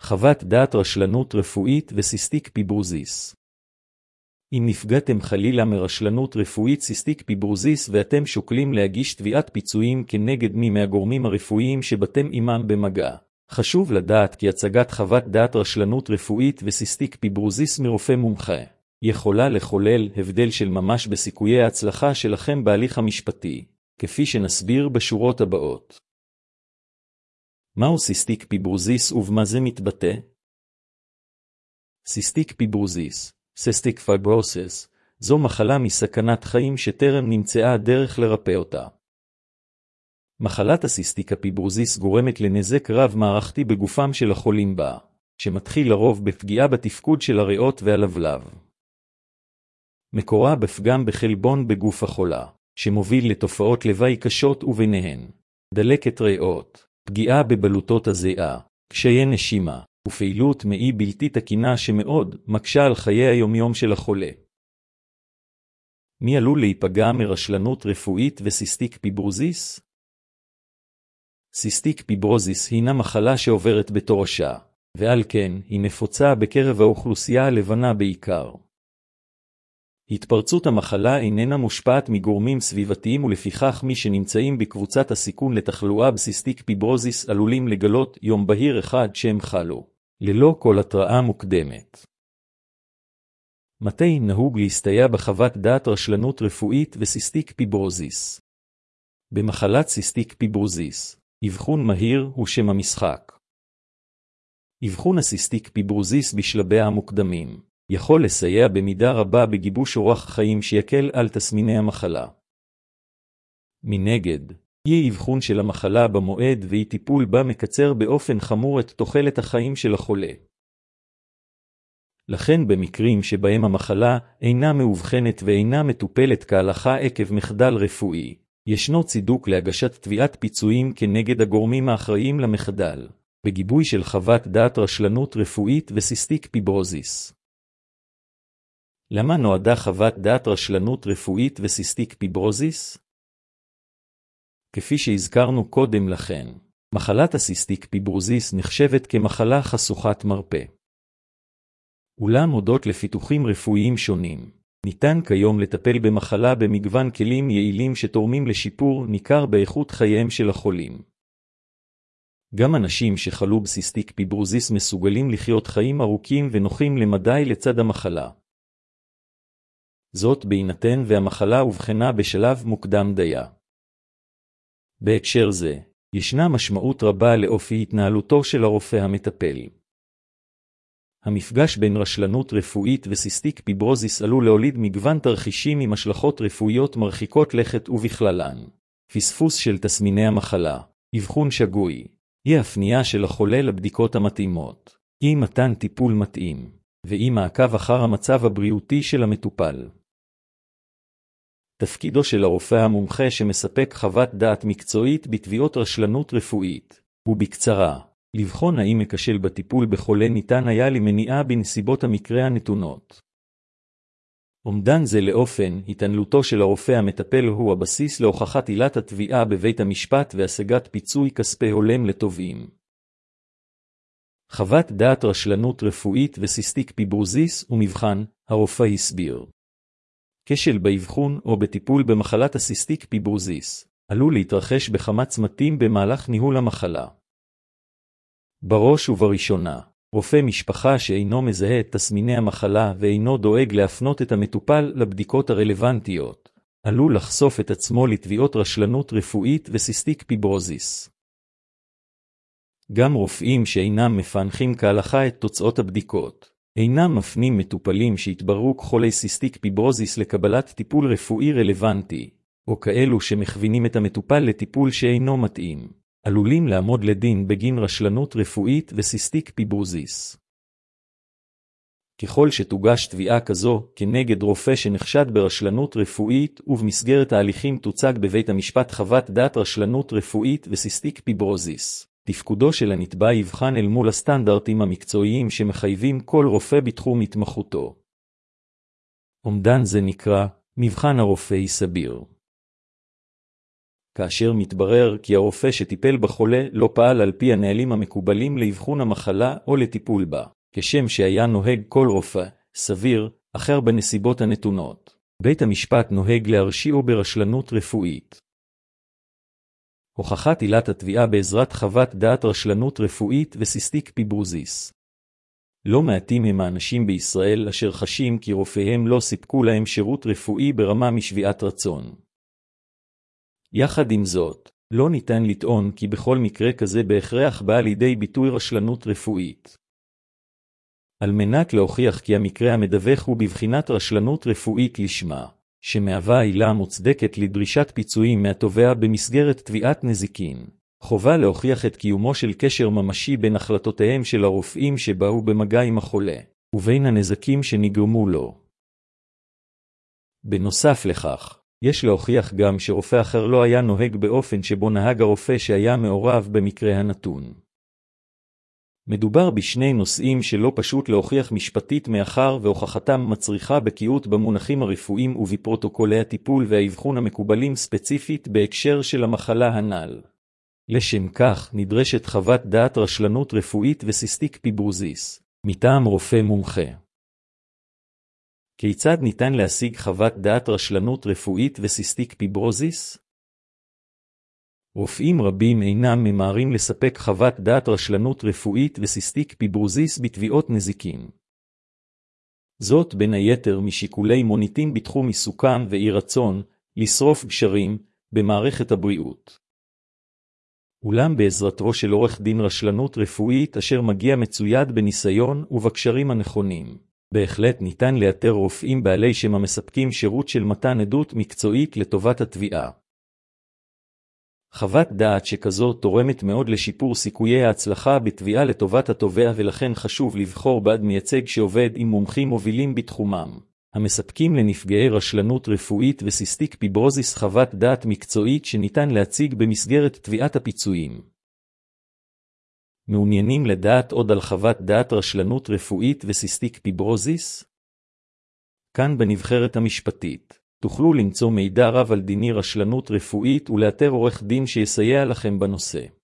חוות דעת רשלנות רפואית וסיסטיק פיברוזיס. אם נפגעתם חלילה מרשלנות רפואית סיסטיק פיברוזיס ואתם שוקלים להגיש תביעת פיצויים כנגד מי מהגורמים הרפואיים שבאתם עמם במגע, חשוב לדעת כי הצגת חוות דעת רשלנות רפואית וסיסטיק פיברוזיס מרופא מומחה יכולה לחולל הבדל של ממש בסיכויי ההצלחה שלכם בהליך המשפטי, כפי שנסביר בשורות הבאות. מהו סיסטיק פיברוזיס ובמה זה מתבטא? סיסטיק פיברוזיס, סיסטיק פיברוזיס, זו מחלה מסכנת חיים שטרם נמצאה הדרך לרפא אותה. מחלת הסיסטיק הפיברוזיס גורמת לנזק רב מערכתי בגופם של החולים בה, שמתחיל לרוב בפגיעה בתפקוד של הריאות והלבלב. מקורה בפגם בחלבון בגוף החולה, שמוביל לתופעות לוואי קשות וביניהן דלקת ריאות, פגיעה בבלוטות הזיעה, קשיי נשימה, ופעילות מעי בלתי תקינה שמאוד מקשה על חיי היומיום של החולה. מי עלול להיפגע מרשלנות רפואית וסיסטיק פיברוזיס? סיסטיק פיברוזיס הינה מחלה שעוברת בתורשה, ועל כן היא נפוצה בקרב האוכלוסייה הלבנה בעיקר. התפרצות המחלה איננה מושפעת מגורמים סביבתיים ולפיכך מי שנמצאים בקבוצת הסיכון לתחלואה בסיסטיק פיברוזיס עלולים לגלות יום בהיר אחד שהם חלו, ללא כל התראה מוקדמת. מתי נהוג להסתייע בחוות דעת רשלנות רפואית וסיסטיק פיברוזיס? במחלת סיסטיק פיברוזיס, אבחון מהיר הוא שם המשחק. אבחון הסיסטיק פיברוזיס בשלביה המוקדמים יכול לסייע במידה רבה בגיבוש אורח חיים שיקל על תסמיני המחלה. מנגד, אי אבחון של המחלה במועד ואי טיפול בה מקצר באופן חמור את תוחלת החיים של החולה. לכן במקרים שבהם המחלה אינה מאובחנת ואינה מטופלת כהלכה עקב מחדל רפואי, ישנו צידוק להגשת תביעת פיצויים כנגד הגורמים האחראים למחדל, בגיבוי של חוות דעת רשלנות רפואית וסיסטיק פיברוזיס. למה נועדה חוות דעת רשלנות רפואית וסיסטיק פיברוזיס? כפי שהזכרנו קודם לכן, מחלת הסיסטיק פיברוזיס נחשבת כמחלה חשוכת מרפא. אולם הודות לפיתוחים רפואיים שונים, ניתן כיום לטפל במחלה במגוון כלים יעילים שתורמים לשיפור ניכר באיכות חייהם של החולים. גם אנשים שחלו בסיסטיק פיברוזיס מסוגלים לחיות חיים ארוכים ונוחים למדי לצד המחלה. זאת בהינתן והמחלה אובחנה בשלב מוקדם דיה. בהקשר זה, ישנה משמעות רבה לאופי התנהלותו של הרופא המטפל. המפגש בין רשלנות רפואית וסיסטיק פיברוזיס עלול להוליד מגוון תרחישים עם השלכות רפואיות מרחיקות לכת ובכללן. פספוס של תסמיני המחלה, אבחון שגוי, אי הפנייה של החולה לבדיקות המתאימות, אי מתן טיפול מתאים, ואי מעקב אחר המצב הבריאותי של המטופל. תפקידו של הרופא המומחה שמספק חוות דעת מקצועית בתביעות רשלנות רפואית, ובקצרה, לבחון האם מקשל בטיפול בחולה ניתן היה למניעה בנסיבות המקרה הנתונות. אומדן זה לאופן התנהלותו של הרופא המטפל הוא הבסיס להוכחת עילת התביעה בבית המשפט והשגת פיצוי כספי הולם לתובעים. חוות דעת רשלנות רפואית וסיסטיק פיברוזיס ומבחן, הרופא הסביר. כשל באבחון או בטיפול במחלת הסיסטיק פיברוזיס עלול להתרחש בכמה צמתים במהלך ניהול המחלה. בראש ובראשונה, רופא משפחה שאינו מזהה את תסמיני המחלה ואינו דואג להפנות את המטופל לבדיקות הרלוונטיות, עלול לחשוף את עצמו לתביעות רשלנות רפואית וסיסטיק פיברוזיס. גם רופאים שאינם מפענחים כהלכה את תוצאות הבדיקות, אינם מפנים מטופלים שהתבררו כחולי סיסטיק פיברוזיס לקבלת טיפול רפואי רלוונטי, או כאלו שמכווינים את המטופל לטיפול שאינו מתאים, עלולים לעמוד לדין בגין רשלנות רפואית וסיסטיק פיברוזיס. ככל שתוגש תביעה כזו כנגד רופא שנחשד ברשלנות רפואית ובמסגרת ההליכים תוצג בבית המשפט חוות דעת רשלנות רפואית וסיסטיק פיברוזיס, תפקודו של הנתבע יבחן אל מול הסטנדרטים המקצועיים שמחייבים כל רופא בתחום התמחותו. אומדן זה נקרא מבחן הרופא סביר. כאשר מתברר כי הרופא שטיפל בחולה לא פעל על פי הנהלים המקובלים לאבחון המחלה או לטיפול בה, כשם שהיה נוהג כל רופא סביר אחר בנסיבות הנתונות. בית המשפט נוהג להרשיעו ברשלנות רפואית. הוכחת עילת התביעה בעזרת חוות דעת רשלנות רפואית וסיסטיק פיברוזיס. לא מעטים הם האנשים בישראל אשר חשים כי רופאיהם לא סיפקו להם שירות רפואי ברמה משביעת רצון. יחד עם זאת, לא ניתן לטעון כי בכל מקרה כזה בהכרח בא לידי ביטוי רשלנות רפואית. על מנת להוכיח כי המקרה המדווח הוא בבחינת רשלנות רפואית לשמה, שמהווה עילה מוצדקת לדרישת פיצויים מהתובע במסגרת תביעת נזיקין, חובה להוכיח את קיומו של קשר ממשי בין החלטותיהם של הרופאים שבאו במגע עם החולה, ובין הנזקים שנגרמו לו. בנוסף לכך, יש להוכיח גם שרופא אחר לא היה נוהג באופן שבו נהג הרופא שהיה מעורב במקרה הנתון. מדובר בשני נושאים שלא פשוט להוכיח משפטית מאחר והוכחתם מצריכה בקיאות במונחים הרפואיים ובפרוטוקולי הטיפול והאבחון המקובלים ספציפית בהקשר של המחלה הנ"ל. לשם כך נדרשת חוות דעת רשלנות רפואית וסיסטיק פיברוזיס, מטעם רופא מומחה. כיצד ניתן להשיג חוות דעת רשלנות רפואית וסיסטיק פיברוזיס? רופאים רבים אינם ממהרים לספק חוות דעת רשלנות רפואית וסיסטיק פיברוזיס בתביעות נזיקין. זאת בין היתר משיקולי מוניטין בתחום עיסוקם ואי רצון לשרוף גשרים במערכת הבריאות. אולם בעזרתו של עורך דין רשלנות רפואית אשר מגיע מצויד בניסיון ובקשרים הנכונים, בהחלט ניתן לאתר רופאים בעלי שם המספקים שירות של מתן עדות מקצועית לטובת התביעה. חוות דעת שכזו תורמת מאוד לשיפור סיכויי ההצלחה בתביעה לטובת התובע, ולכן חשוב לבחור בעד מייצג שעובד עם מומחים מובילים בתחומם, המספקים לנפגעי רשלנות רפואית וסיסטיק פיברוזיס חוות דעת מקצועית שניתן להציג במסגרת תביעת הפיצויים. מעוניינים לדעת עוד על חוות דעת רשלנות רפואית וסיסטיק פיברוזיס? כאן בנבחרת המשפטית תוכלו למצוא מידע רב על דיני רשלנות רפואית ולאתר עורך דין שיסייע לכם בנושא.